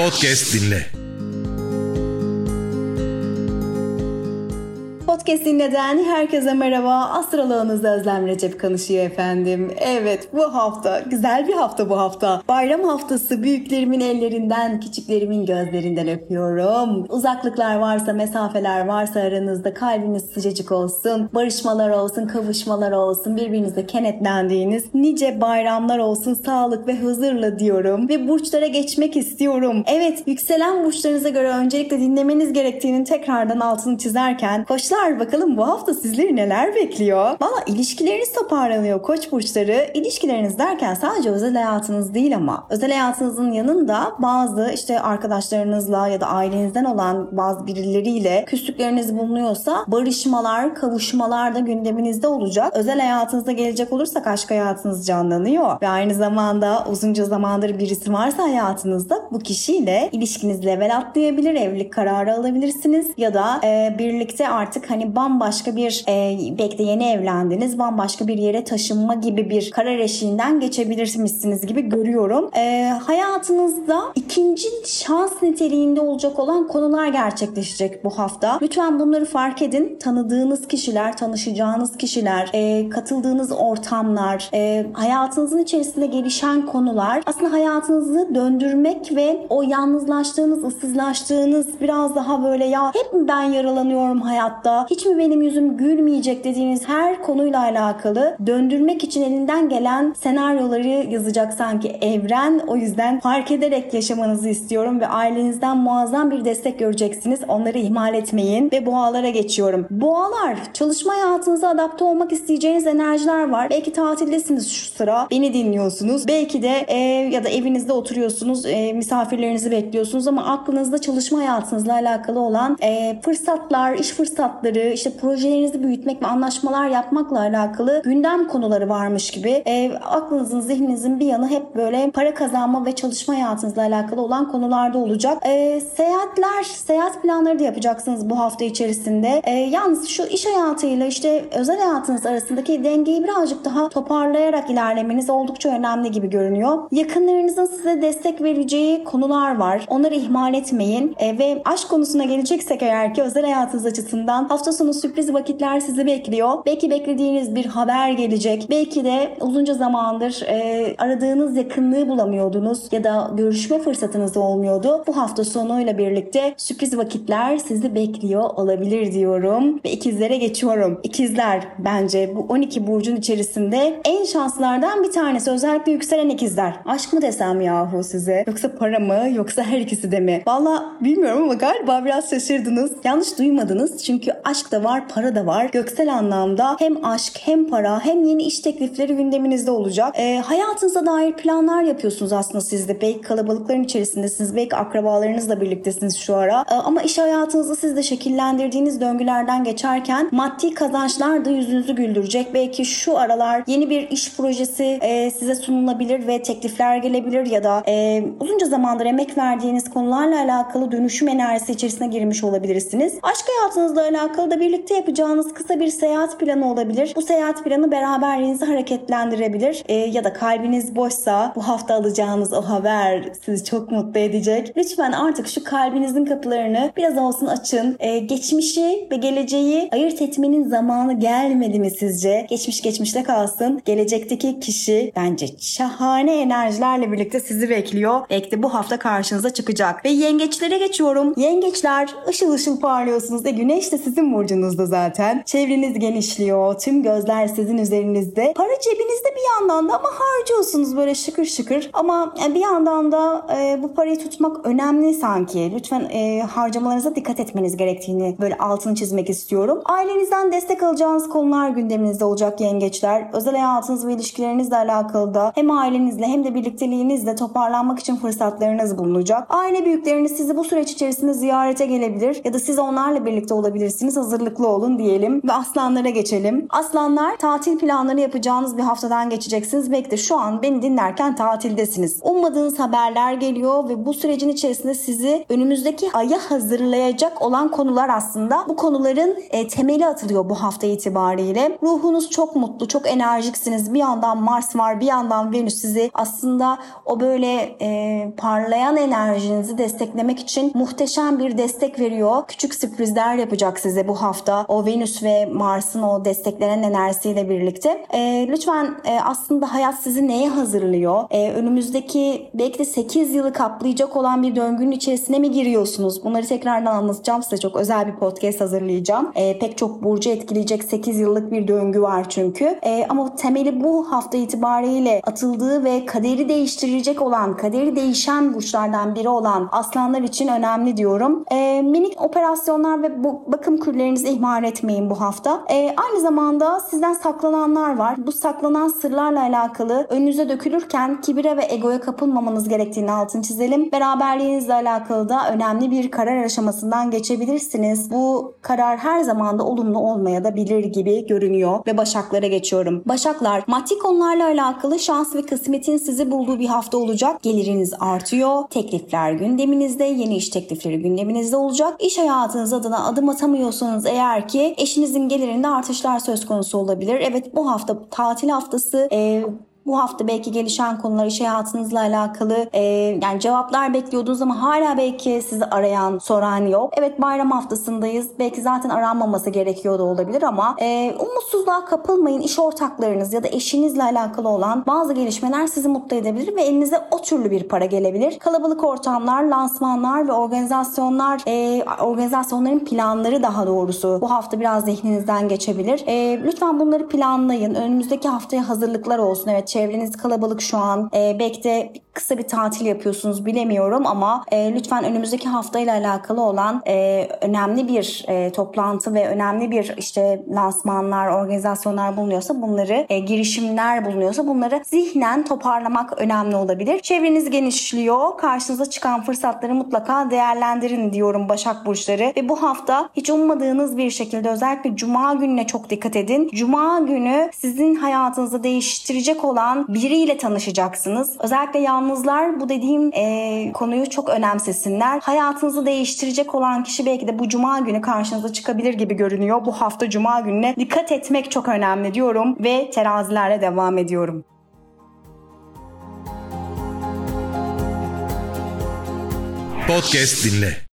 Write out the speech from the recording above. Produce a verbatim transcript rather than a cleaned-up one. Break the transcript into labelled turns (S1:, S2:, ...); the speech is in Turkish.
S1: Podcast dinle.
S2: Podcast dinleden herkese merhaba. Astroloğunuz Özlem Recep konuşuyor efendim. Evet, bu hafta güzel bir hafta bu hafta. Bayram haftası, büyüklerimin ellerinden, küçüklerimin gözlerinden öpüyorum. Uzaklıklar varsa, mesafeler varsa aranızda kalbiniz sıcacık olsun. Barışmalar olsun, kavuşmalar olsun. Birbirinize kenetlendiğiniz nice bayramlar olsun. Sağlık ve huzurla diyorum. Ve burçlara geçmek istiyorum. Evet, yükselen burçlarınıza göre öncelikle dinlemeniz gerektiğinin tekrardan altını çizerken koçlar, bakalım bu hafta sizleri neler bekliyor? Valla ilişkileriniz toparlanıyor koç burçları. İlişkileriniz derken sadece özel hayatınız değil ama özel hayatınızın yanında bazı işte arkadaşlarınızla ya da ailenizden olan bazı birileriyle küslükleriniz bulunuyorsa barışmalar, kavuşmalar da gündeminizde olacak. Özel hayatınıza gelecek olursak aşk hayatınız canlanıyor ve aynı zamanda uzunca zamandır birisi varsa hayatınızda bu kişiyle ilişkiniz level atlayabilir, evlilik kararı alabilirsiniz ya da e, birlikte artık hani bambaşka bir e, belki de yeni evlendiniz, bambaşka bir yere taşınma gibi bir karar eşiğinden geçebilirsiniz gibi görüyorum. E, hayatınızda ikinci şans niteliğinde olacak olan konular gerçekleşecek bu hafta. Lütfen bunları fark edin. Tanıdığınız kişiler, tanışacağınız kişiler, e, katıldığınız ortamlar, e, hayatınızın içerisinde gelişen konular aslında hayatınızı döndürmek ve o yalnızlaştığınız, ıssızlaştığınız, biraz daha böyle ya hep mi ben yaralanıyorum hayatta, hiç mi benim yüzüm gülmeyecek dediğiniz her konuyla alakalı döndürmek için elinden gelen senaryoları yazacak sanki evren. O yüzden fark ederek yaşamanızı istiyorum ve ailenizden muazzam bir destek göreceksiniz. Onları ihmal etmeyin ve boğalara geçiyorum. Boğalar, çalışma hayatınıza adapte olmak isteyeceğiniz enerjiler var. Belki tatildesiniz şu sıra, beni dinliyorsunuz. Belki de e, ya da evinizde oturuyorsunuz, e, misafirlerinizi bekliyorsunuz ama aklınızda çalışma hayatınızla alakalı olan e, fırsatlar, iş fırsatları, işte projelerinizi büyütmek ve anlaşmalar yapmakla alakalı gündem konuları varmış gibi. E, aklınızın, zihninizin bir yanı hep böyle para kazanma ve çalışma hayatınızla alakalı olan konularda olacak. E, seyahatler, seyahat planları da yapacaksınız bu hafta içerisinde. E, yalnız şu iş hayatıyla işte özel hayatınız arasındaki dengeyi birazcık daha toparlayarak ilerlemeniz oldukça önemli gibi görünüyor. Yakınlarınızın size destek vereceği konular var. Onları ihmal etmeyin. E, ve aşk konusuna geleceksek eğer ki özel hayatınız açısından hafta sonu sürpriz vakitler sizi bekliyor. Belki beklediğiniz bir haber gelecek. Belki de uzunca zamandır e, aradığınız yakınlığı bulamıyordunuz ya da görüşme fırsatınız olmuyordu. Bu hafta sonuyla birlikte sürpriz vakitler sizi bekliyor olabilir diyorum. Ve ikizlere geçiyorum. İkizler bence bu on iki burcun içerisinde en şanslılardan bir tanesi. Özellikle yükselen ikizler. Aşk mı desem yahu size? Yoksa para mı? Yoksa her ikisi de mi? Valla bilmiyorum ama galiba biraz şaşırdınız. Yanlış duymadınız. Çünkü aşk da var, para da var. Göksel anlamda hem aşk hem para hem yeni iş teklifleri gündeminizde olacak. E, hayatınıza dair planlar yapıyorsunuz aslında siz de. Belki kalabalıkların içerisindesiniz. Belki akrabalarınızla birliktesiniz şu ara. E, ama iş hayatınızı siz de şekillendirdiğiniz döngülerden geçerken maddi kazançlar da yüzünüzü güldürecek. Belki şu aralar yeni bir iş projesi e, size sunulabilir ve teklifler gelebilir ya da e, uzunca zamandır emek verdiğiniz konularla alakalı dönüşüm enerjisi içerisine girmiş olabilirsiniz. Aşk hayatınızla alakalı da birlikte yapacağınız kısa bir seyahat planı olabilir. Bu seyahat planı beraberliğinizi hareketlendirebilir. E, ya da kalbiniz boşsa bu hafta alacağınız o haber sizi çok mutlu edecek. Lütfen artık şu kalbinizin kapılarını biraz olsun açın. E, geçmişi ve geleceği ayırt etmenin zamanı gelmedi mi sizce? Geçmiş geçmişte kalsın. Gelecekteki kişi bence şahane enerjilerle birlikte sizi bekliyor. Belki de bu hafta karşınıza çıkacak. Ve yengeçlere geçiyorum. Yengeçler ışıl ışıl parlıyorsunuz. E, güneş de sizin burcunuzda zaten. Çevreniz genişliyor. Tüm gözler sizin üzerinizde. Para cebinizde bir yandan da ama harcıyorsunuz böyle şıkır şıkır. Ama bir yandan da e, bu parayı tutmak önemli sanki. Lütfen e, harcamalarınıza dikkat etmeniz gerektiğini böyle altını çizmek istiyorum. Ailenizden destek alacağınız konular gündeminizde olacak yengeçler. Özel hayatınız ve ilişkilerinizle alakalı da hem ailenizle hem de birlikteliğinizle toparlanmak için fırsatlarınız bulunacak. Aile büyükleriniz sizi bu süreç içerisinde ziyarete gelebilir ya da siz onlarla birlikte olabilirsiniz. Hazırlıklı olun diyelim ve aslanlara geçelim. Aslanlar, tatil planları yapacağınız bir haftadan geçeceksiniz. Belki de şu an beni dinlerken tatildesiniz. Ummadığınız haberler geliyor. veriyor ve bu sürecin içerisinde sizi önümüzdeki aya hazırlayacak olan konular aslında. Bu konuların e, temeli atılıyor bu hafta itibariyle. Ruhunuz çok mutlu, çok enerjiksiniz. Bir yandan Mars var, bir yandan Venüs sizi aslında o böyle e, parlayan enerjinizi desteklemek için muhteşem bir destek veriyor. Küçük sürprizler yapacak size bu hafta. O Venüs ve Mars'ın o desteklenen enerjisiyle birlikte. E, lütfen e, aslında hayat sizi neye hazırlıyor? E, önümüzdeki belki de sekiz yılı kaplayacak olan bir döngünün içerisine mi giriyorsunuz? Bunları tekrardan anlatacağım size. Çok özel bir podcast hazırlayacağım. E, pek çok burcu etkileyecek sekiz yıllık bir döngü var çünkü. E, ama temeli bu hafta itibariyle atıldığı ve kaderi değiştirecek olan, kaderi değişen burçlardan biri olan aslanlar için önemli diyorum. E, minik operasyonlar ve bu bakım kürlerinizi ihmal etmeyin bu hafta. E, aynı zamanda sizden saklananlar var. Bu saklanan sırlarla alakalı önünüze dökülürken kibire ve egoya kapılmamanız gerektiğini altını çizelim. Beraberliğinizle alakalı da önemli bir karar aşamasından geçebilirsiniz. Bu karar her zaman da olumlu olmaya da bilir gibi görünüyor ve Başaklara geçiyorum. Başaklar, maddi konularla alakalı şans ve kısmetin sizi bulduğu bir hafta olacak. Geliriniz artıyor. Teklifler gündeminizde, yeni iş teklifleri gündeminizde olacak. İş hayatınız adına adım atamıyorsanız eğer ki eşinizin gelirinde artışlar söz konusu olabilir. Evet, bu hafta tatil haftası. Ee, Bu hafta belki gelişen konular, iş hayatınızla alakalı e, yani cevaplar bekliyordunuz ama hala belki sizi arayan, soran yok. Evet, bayram haftasındayız. Belki zaten aranmaması gerekiyor da olabilir ama e, umutsuzluğa kapılmayın. İş ortaklarınız ya da eşinizle alakalı olan bazı gelişmeler sizi mutlu edebilir ve elinize o türlü bir para gelebilir. Kalabalık ortamlar, lansmanlar ve organizasyonlar, e, organizasyonların planları daha doğrusu bu hafta biraz zihninizden geçebilir. E, lütfen bunları planlayın. Önümüzdeki haftaya hazırlıklar olsun. Evet, çevreniz kalabalık şu an. E, belki de kısa bir tatil yapıyorsunuz, bilemiyorum ama e, lütfen önümüzdeki haftayla alakalı olan e, önemli bir e, toplantı ve önemli bir işte lansmanlar, organizasyonlar bulunuyorsa bunları, e, girişimler bulunuyorsa bunları zihnen toparlamak önemli olabilir. Çevreniz genişliyor. Karşınıza çıkan fırsatları mutlaka değerlendirin diyorum Başak burçları. Ve bu hafta hiç ummadığınız bir şekilde özellikle Cuma gününe çok dikkat edin. Cuma günü sizin hayatınızı değiştirecek olan biriyle tanışacaksınız. Özellikle yalnızlar bu dediğim e, konuyu çok önemsesinler. Hayatınızı değiştirecek olan kişi belki de bu Cuma günü karşınıza çıkabilir gibi görünüyor. Bu hafta Cuma gününe dikkat etmek çok önemli diyorum ve terazilerle devam ediyorum.
S1: Podcast dinle.